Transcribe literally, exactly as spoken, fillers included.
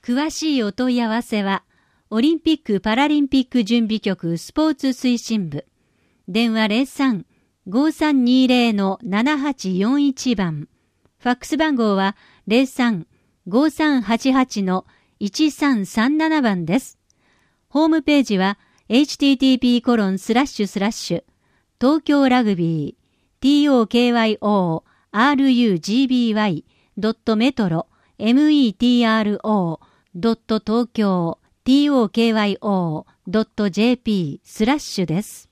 詳しいお問い合わせは、オリンピック・パラリンピック準備局スポーツ推進部。電話 ゼロさん ごーさんにーゼロ ななはちよんいち 番。ファックス番号は ゼロさん ごーさんはちはち いちさんさんなな 番です。ホームページは エイチティーティーピーコロンスラッシュスラッシュ東京ラグビー ティーオーケーワイオーアールユージービーワイ ドットメトロ メトロ ドット東京 トクドットジェーピー スラッシュです。